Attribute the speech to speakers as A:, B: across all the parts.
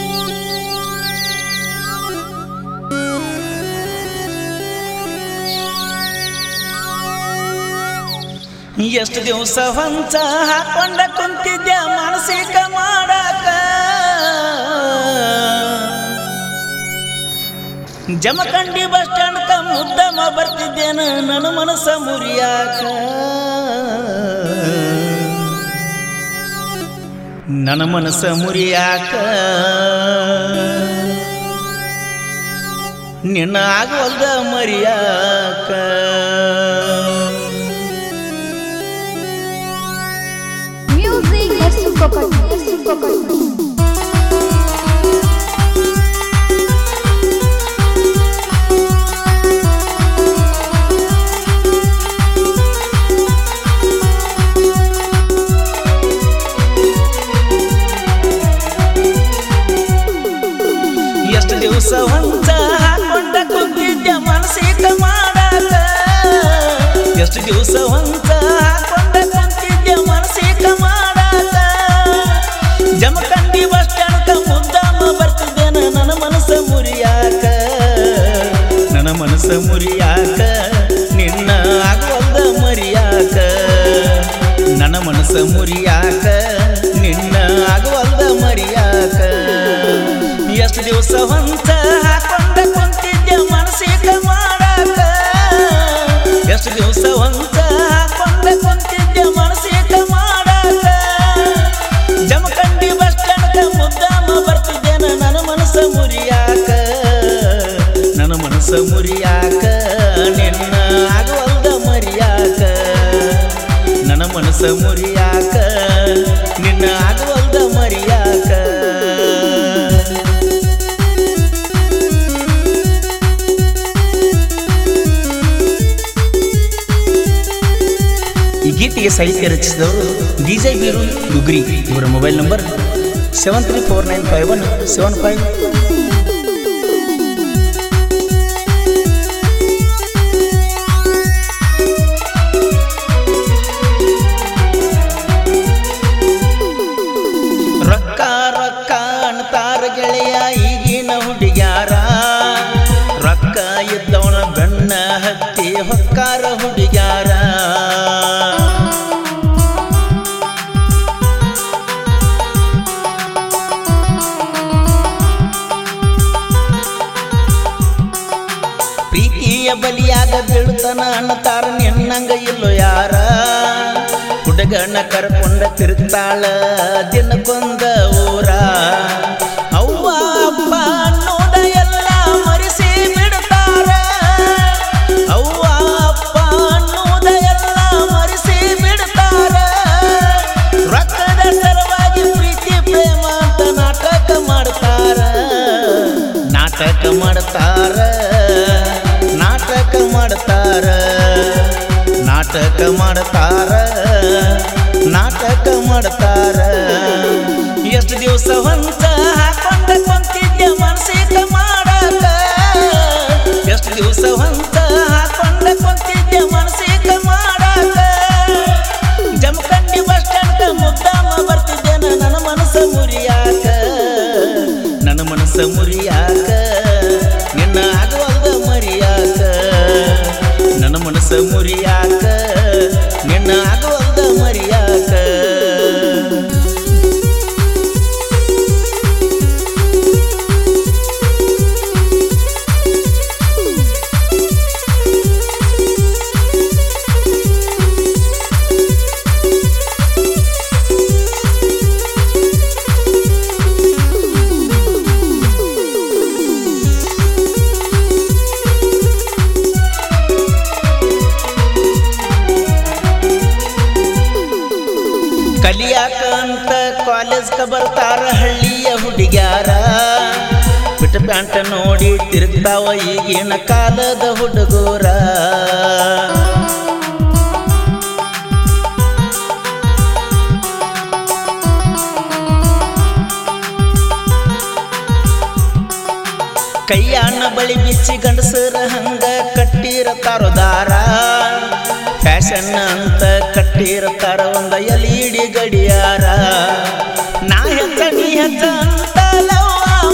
A: ಎಷ್ಟು ದಿವಸ ಹೊಂಚ ಹಾಕೊಂಡ ಕುಂತಿದ್ಯ ಮಾನಸಿಕ ಮಾಡಾಕ ಜಮಖಂಡಿ ಬಸ್ ಸ್ಟ್ಯಾಂಡ್ ಕ ಮುದ್ದಮ ಬರ್ತಿದ್ದೇನ ನನ್ನ ಮನಸ್ಸ ಮುರಿಯಾಕ ನನ್ನ ಮನಸ್ಸ ಮುರಿಯಾಕ ನಿನ್ನ ಆಗವಲ್ದ ಮರಿಯಾಕ ಎಷ್ಟು ದಿವಸ ಹೊಂಚ ಹಾಕೊಂಡ ಕುಂತಿದ್ಯ ಮಾನಸಿಕ ಮಾಡಾಕ ಎಷ್ಟು ದಿವಸ ಹೊಂಚ ಹಾಕೊಂಡ ಕುಂತಿದ್ಯ ಮಾನಸಿಕ ಮಾಡಾಕ ಜಮಖಂಡಿ ಬಸ್ ಸ್ಟ್ಯಾಂಡ್ ಕ ಮುದ್ದಾಮ ಬರ್ತಿದ್ದೇನ ನನ್ನ ಮನಸ್ಸ ಮುರಿಯಾಕ ನನ್ನ ಮನಸ್ಸ ಮುರಿಯಾಕ ನಿನ್ನ ಆಗವಲ್ದ ಮರಿಯಾಕ ನನ್ನ ಮನಸ್ಸ ಮುರಿಯಾಕ ನಿನ್ನ ಆಗವಲ್ದ ಮರಿಯಾಕ ಎಷ್ಟು ದಿವಸ ಹೊಂಚ ಹಾಕೊಂಡ ಕುಂತಿದ್ಯ ಮಾನಸಿಕ ಮಾಡಾಕ ಎಷ್ಟು ದಿವಸ ಹೊಂಚ ಹಾಕೊಂಡ ಕುಂತಿದ್ಯ ಮಾನಸಿಕ ಮಾಡಾಕ ಜಮಖಂಡಿ ಬಸ್ ಸ್ಟ್ಯಾಂಡ್ ಕ ಮುದ್ದಾಮ ಬರ್ತಿದ್ದೇನ ನನ್ನ ಮನಸ್ಸ ಮುರಿಯಾಕ ನನ್ನ ಮನಸ್ಸ ಮುರಿಯಾಕ ನಿನ್ನ ಆಗವಲ್ದ ಮರಿಯಾಕ ನನ್ನ ಮನಸ್ಸ ಮುರಿಯಾಕ ನಿನ್ನ ಆಗವಲ್ದ ಮರಿಯಾಕ ಈ ಗೀತೆಗೆ ಸಾಹಿತ್ಯ ರಚಿಸಿದವರು DJ ಬೀರು ಯುಗ್ರಿ. ಇವರ ಮೊಬೈಲ್ ನಂಬರ್ 73495175. ರೊಕ್ಕ ರೊಕ್ಕ ಅಂತಾರ ಗೆಳೆಯ ಈಗಿನ ಹುಡುಗ್ಯಾರ, ರೊಕ್ಕ ಇದ್ದವನ ಬೆನ್ನ ಹತ್ತಿ ಹೊಕ್ಕಾರ ಹುಡುಗ್ಯಾರ. ಪ್ರೀತಿಯ ಬಲಿಯಾಗ ಬೀಳ್ತನ ಅನ್ನತಾರ ನಿನ್ನಂಗ ಇಲ್ಲೋ ಯಾರ. ಹುಡುಗನ ಕರ್ಕೊಂಡ ತಿರುತ್ತಾಳ ದಿನಕ್ಕೊಂದ ಊರ. ಅವ್ವ ಅಪ್ಪ ಅನ್ನೋದ ಎಲ್ಲ ಮರೆಸಿ ಬಿಡ್ತಾರ. ಅವ್ವ ಅಪ್ಪ ಅನ್ನೋದ ಎಲ್ಲ ಮರೆಸಿ ಬಿಡ್ತಾರ. ರೊಕ್ಕದ ಸಲುವಾಗಿ ಪ್ರೀತಿ ಪ್ರೇಮ ಅಂತ ನಾಟಕ ಮಾಡ್ತಾರ. ನಾಟಕ ಮಾಡ್ತಾರ ನಾಟಕ ಮಾಡ್ತಾರ ನಾಟಕ ಮಾಡ್ತಾರ ನಾಟಕ ಮಾಡ್ತಾರ. ಎಷ್ಟು ದಿವಸ ಹೊಂಚ ಹಾಕೊಂಡ ಕುಂತಿದ್ಯ ಮಾನಸಿಕ ಮಾಡಾಕ ಎಷ್ಟು ದಿವಸ ಹೊಂಚ ಹಾಕೊಂಡ ಕುಂತಿದ್ಯ ಮಾನಸಿಕ ಮಾಡಾಕ ಜಮಖಂಡಿ ಬಸ್ ಸ್ಟ್ಯಾಂಡ್ ಕ ಮುದ್ದಾಮ ಬರ್ತಿದ್ದೇನ ನನ್ನ ಮನಸ್ಸ ಮುರಿಯಾಕ ನನ್ನ ಮನಸ್ಸ ಮುರಿಯಾಕ ನಿನ್ನ ಆಗವಲ್ದ ಮರಿಯಾಕ ನನ್ನ ಮನಸ್ಸ ಮುರಿಯಾಕ ನಿನ್ನ ಆಗವಲ್ದ ಮರಿಯಾಕ. ಕಲಿಯಾಕ ಅಂತ ಕಾಲೇಜ್ ಕ ಬರ್ತಾರ ಹಳ್ಳಿಯ ಹುಡುಗ್ಯಾರ. ಬಿಟ್ಟ ಪ್ಯಾಂಟ ನೋಡಿ ತಿರುಗ್ತಾವ ಈಗಿನ ಕಾಲದ ಹುಡುಗೂರ. ಕೈಯಾನ ಬಳಿ ಬಿಚ್ಚಿ ಗಂಡಸರ ಹಂಗ ಕಟ್ಟಿರತಾರೋ ದಾರ. ಫ್ಯಾಷನ್ ಅಂತ ಕಟ್ಟಿರ್ತಾರ ಒಂದ ಎಲಿಡಿ ಗಡಿಯಾರ. ನಾ ಹೆಚ್ಚ ನೀ ಹೆಚ್ಚ ಅಂತ ಲವ್ವ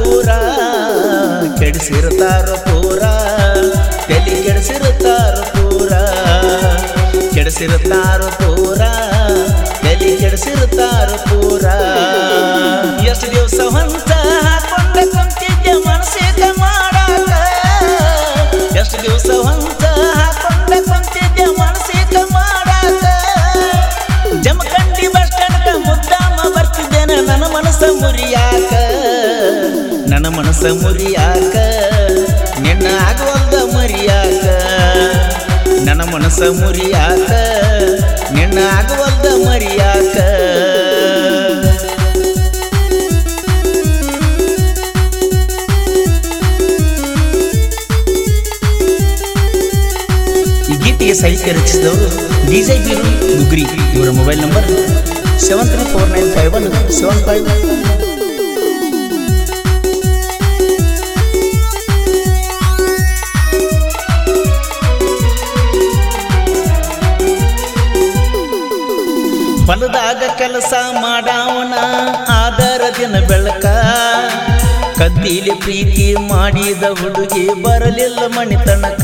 A: ಪೂರ ಕೆಡಿಸಿರುತ್ತಾರೋ ಪೂರ ತಲೆ ಕೆಡಿಸಿರುತ್ತಾರೋ ಪೂರ ಕೆಡಿಸಿರುತ್ತಾರೋ ಪೂರ ತಲೆ ಕೆಡಿಸಿರುತ್ತಾರೋ ಪೂರ ಎಷ್ಟು ದಿವಸ ಹೊಂಚ ಹಾಕೊಂಡ ಕುಂತಿದ್ದೆ ಮನಸ್ಸಿಗೆ ಮಾಡಾಕ ಎಷ್ಟು ದಿವಸ ಹೊಂಚ ಹಾಕೊಂಡ ಕುಂತಿದ್ದೆ ಮನಸ್ಸಿಗೆ ಮಾಡಾಕ ಜಮಖಂಡಿ ಬಸ್ ಸ್ಟ್ಯಾಂಡ್ ಮುದ್ದಾಮ ಬರ್ತಿದ್ದೇನೆ ನನ್ನ ಮನಸ್ಸ ಮುರಿಯಾಕ ನನ್ನ ಮನಸ್ಸ ಮುರಿಯಾಕ ನಿನ್ನ ಆಗುವಲ್ದ ಮರಿಯಾಕ ನನ್ನ ಮನಸ್ಸ ಮುರಿಯಾಕ ನಿನ್ನ ಆಗುವಲ್ದ ಮರಿಯಾಕ ಈ ಗೀತೆಗೆ ಸಾಹಿತ್ಯ ರಚಿಸಿದವರು DJ ಬೀರು ಗುಗ್ರಿ. ಇವರ ಮೊಬೈಲ್ ನಂಬರ್ 73495175. ಹೊಲದಾಗ ಕೆಲಸ ಮಾಡವನ ಆದರ ದಿನ ಬೆಳಕ ಕದ್ದಿಲಿ ಪ್ರೀತಿ ಮಾಡಿದ ಹುಡುಗಿ ಬರಲಿಲ್ಲ ಮಣಿ ತನಕ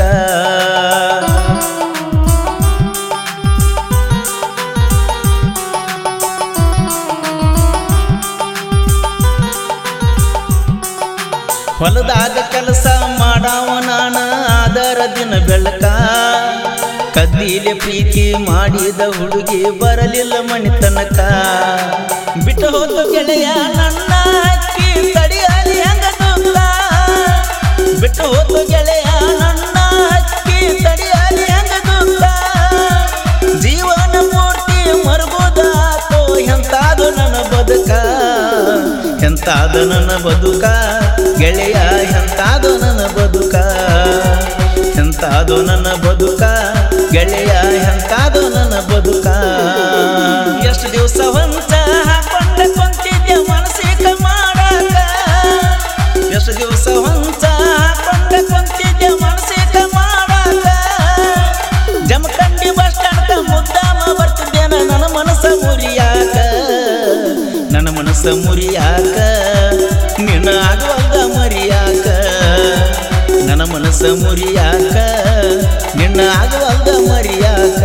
A: ಹೊಲದಾಗ ಕೆಲಸ ಮಾಡವನ ಆದರ ದಿನ ಬೆಳಕ ಕದ್ದಿಲೆ ಪ್ರೀತಿ ಮಾಡಿದ ಹುಡುಗಿ ಬರಲಿಲ್ಲ ಮಣಿ ತನಕ ಬಿಟ್ಟು ಹೋದ ಗೆಳೆಯ ನನ್ನ ಹಕ್ಕಿ ತಡಿಯಲಿ ಹಂಗ ದುಃಖ ಬಿಟ್ಟು ಹೋದ ಗೆಳೆಯ ನನ್ನ ಹಕ್ಕಿ ತಡಿಯಲಿ ಹಂಗ ದುಃಖ ಜೀವನ ಪೂರ್ತಿ ಮರುಗುದಾತೋ ಎಂತಾದು ನನ್ನ ಬದುಕ ಎಂತಾದು ನನ್ನ ಬದುಕ ಗೆಳೆಯ ಎಂತಾದು ನನ್ನ ಬದುಕ ಎಂತಾದು ನನ್ನ ಬದುಕ ಗೆಳೆಯ ಎಂತಾದು ನನ್ನ ಬದುಕ ಎಷ್ಟು ದಿವಸ ಹೊಂಚ ಹಾಕೊಂಡ ಕುಂತಿದ್ದೆ ಮನಸ್ಸಿಗೆ ಮಾಡಾಕ ಎಷ್ಟು ದಿವಸ ಹೊಂಚ ಹಾಕೊಂಡ ಕುಂತಿದ್ದೆ ಮನಸ್ಸಿಗೆ ಮಾಡಾಕ ಜಮಖಂಡಿ ಬಸ್ ಸ್ಟ್ಯಾಂಡ್ ಮುದ್ದಾಮ ಬರ್ತಿದ್ದೇನೆ ನನ್ನ ಮನಸ್ಸ ಮುರಿಯಾಕ ನನ್ನ ಮನಸ್ಸ ಮುರಿಯಾಕ ನಿನ್ನ ಆಗುವಲ್ದ ಮರಿಯಾಕ ನನ್ನ ಮನಸ್ಸ ಮುರಿಯಾಕ ನಿನ್ನ ಆಗುವಲ್ದ ಮರಿಯಾಕ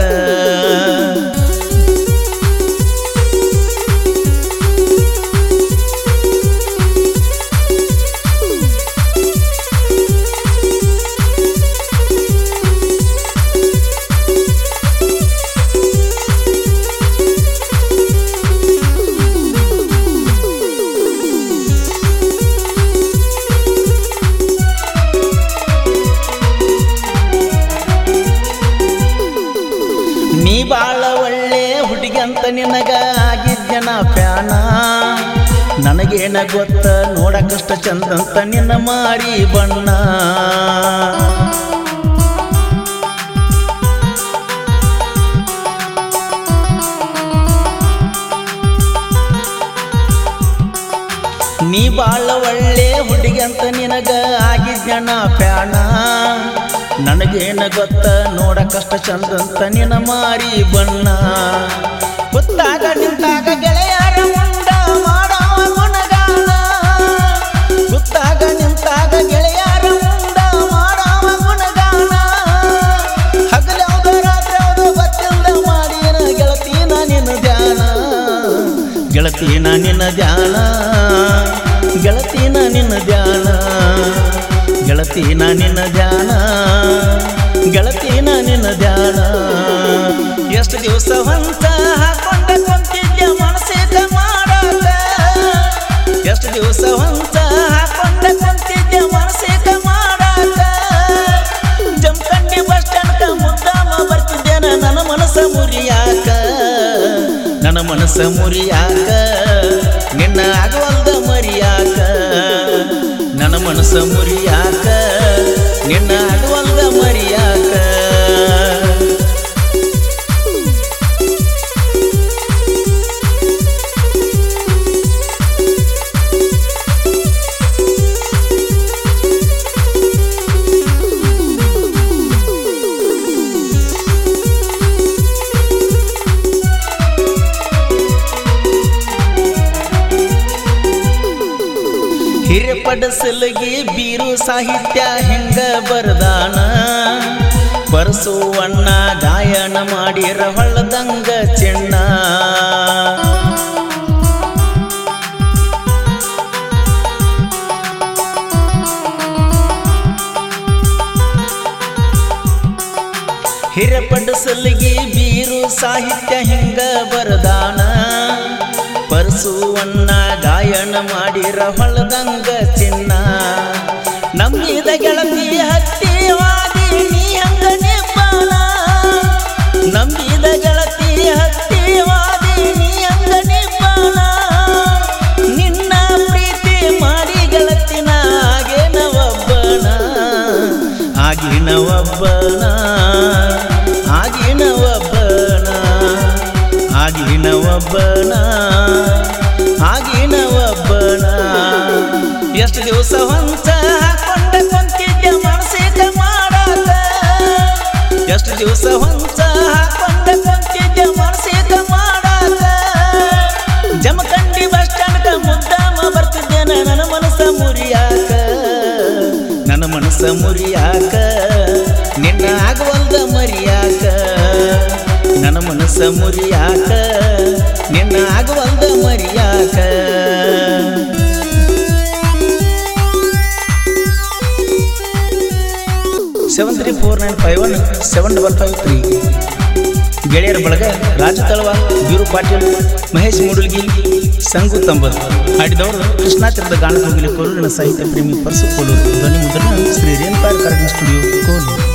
A: ನೀ ಬಾಳ ಒಳ್ಳೆ ಹುಡುಗಿ ಅಂತ ನಿನಗ ಆಗಿದ್ಯನ ಪ್ಯಾನ ನನಗೇನ ಗೊತ್ತ ನೋಡಕಷ್ಟ ಚಂದಂತ ನಿನ್ನ ಮಾರಿ ಬಣ್ಣ ನೀ ಬಾಳ ಒಳ್ಳೆ ಹುಡುಗಿ ಅಂತ ನಿನಗ ಆಗಿದ್ಯನ ಪ್ಯಾನ ನನಗೇನ ಗೊತ್ತ ನೋಡಕಷ್ಟ ಚಂದಂತ ನಿನ್ನ ಮಾರಿ ಬಣ್ಣ ಗೊತ್ತಾಗ ನಿಂತಾಗ ಗೆಳೆಯರ ಮುಂಡ ಮಾಡವ ಗುಣಗಾನ ಗೊತ್ತಾಗ ನಿಂತಾಗ ಗೆಳೆಯರ ಮುಂಡ ಮಾಡವ ಗುಣಗಾನ ಹಗಲ್ಯಾವ್ದು ರಾತ್ರಿ ಯಾವ್ದು ಗೊತ್ತಿಲ್ದ ಮಾಡಿನ ಗೆಳತೀನ ನಿನ್ನ ಧ್ಯಾನ ಗೆಳತೀನ ನಿನ್ನ ಧ್ಯಾನ ಗೆಳತೀನ ನಿನ್ನ ಧ್ಯಾನ ಗೆಳತೀನ ನಿನ್ನ ಧ್ಯಾನ ಗೆಳತೀನ ನಿನ್ನ ಧ್ಯಾನ ಎಷ್ಟು ದಿವಸ ಹೊಂಚ ಹಾಕೊಂಡ ಕುಂತಿದ್ದೆ ಮನಸ್ಸಿಗೆ ಮಾಡಾಕ ಎಷ್ಟು ದಿವಸ ಹೊಂಚ ಹಾಕೊಂಡ ಕುಂತಿದ್ದೆ ಮನಸ್ಸಿಗೆ ಮಾಡಾಕ ಜಮಖಂಡಿ ಬಸ್ ಸ್ಟ್ಯಾಂಡ್ ಮುದ್ದಾಮ ಬರ್ತಿದ್ದೇನೆ ನನ್ನ ಮನಸ್ಸ ಮುರಿಯಾಕ ನನ್ನ ಮನಸ್ಸ ಮುರಿಯಾಕ ನಿನ್ನ ಆಗುವಲ್ದ ಮರಿಯಾಕ ನನ್ನ ಮನಸ್ಸ ಮುರಿಯಾಕ ನಿನ್ನ ಆಗುವಲ್ದ ಮರಿಯಾಕ ಹಿರಿಯಪ್ಪ ಹಿರಪಡಸಲಗಿ ಬೀರು ಸಾಹಿತ್ಯ ಹೆಂಗ ಬರದಾನ ಪರಸುವಣ್ಣ ಗಾಯನ ಮಾಡಿರ ಹೊಳ್ಳದಂಗ ಚೆನ್ನ ಹಿರಪಡಸಲಗಿ ಬೀರು ಸಾಹಿತ್ಯ ಹೆಂಗ ಬರದಾನ ಪರಸುವಣ್ಣ ಗಾಯನ ಮಾಡಿರ ಹೊಳದಂಗ ಚಿನ್ನ ನಂಬಿದ ಗೆಳತಿ ಹತ್ತಿವಾದಿ ನೀ ಹಂಗ ನಿಬ್ಬಾನ ನಂಬಿದ ಗೆಳತಿ ಹತ್ತಿವಾದಿ ನೀ ಹಂಗ ನಿಬ್ಬಾನ ನಿನ್ನ ಪ್ರೀತಿ ಮಾಡಿ ಗೆಳತಿನ ಆಗಿನ ಒಬ್ಬನ ಆಗಿನ ಒಬ್ಬನ ಆಗಿನ ಒಬ್ಬನ ಆಗಿನ ಒಬ್ಬನ ಆಗಿನ ಒಬ್ಬನ ಎಷ್ಟು ದಿವಸ ಹೊಂಚ ಹಾಕೊಂಡ ಕುಂತಿದ್ದೆ ಮನಸ್ಸಿಗ ಮಾಡಾಕ ಎಷ್ಟು ದಿವಸ ಹೊಂಚ ಹಾಕೊಂಡ ಕುಂತಿದ್ದೆ ಮನಸ್ಸಿಗ ಮಾಡಾಕ ಜಮಖಂಡಿ ಬಸ್ ಸ್ಟ್ಯಾಂಡ್ ಮುದ್ದಾಮ ಬರ್ತಿದ್ದೇನೆ ನನ್ನ ಮನಸ್ಸ ಮುರಿಯಾಕ ನನ್ನ ಮನಸ್ಸ ಮುರಿಯಾಕ ನಿನ್ನ ಆಗವಲ್ದ ಮರಿಯಾಕ ನನ್ನ ಮನಸ್ಸ ಮುರಿಯಾಕ ನಿನ್ನ ಆಗವಲ್ದ ಮರಿಯಾಕ 7349517553 ಗೆಳೆಯರ ಬಳಗ ರಾಜು ತಳವಾರ್ ಬೀರು ಪಾಟೀಲ್ ಮಹೇಶ್ ಮೂಡಲ್ಗಿ ಸಂಗು ತಂಬರ್ ಹಾಡಿದವರು ಕೃಷ್ಣಾತಿರದ ಗಾನ ಹೋಗಿಲಿ ಕೋಲೂರಿನ ಸಾಹಿತ್ಯ ಪ್ರೇಮಿ ಪರಸು ಕೋಲೂರು ಧ್ವನಿ ಮುದ್ರಣ ಶ್ರೀ ರೇಣುಕಾರ್ ಕರಡಿ ಸ್ಟುಡಿಯೋ ಕೋಲೂರು.